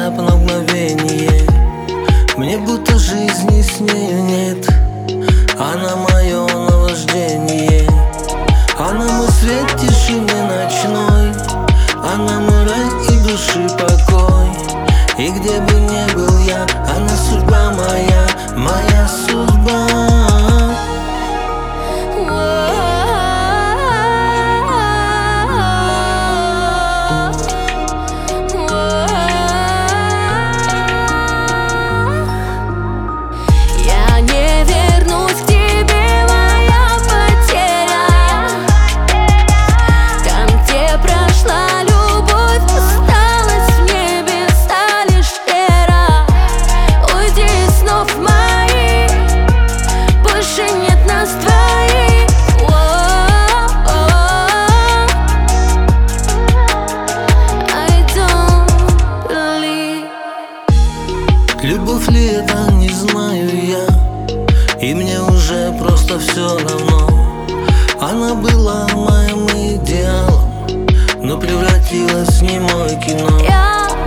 взгляд на мгновение. Мне будто жизни с нею нет. Она мое наваждение. Она мой свет в тишине ночной. Она мой рай и души покой. И где бы ни был я, она судьба моя, моя судьба. Любовь ли это, не знаю я, и мне уже просто все равно. Она была моим идеалом, но превратилась в немое кино.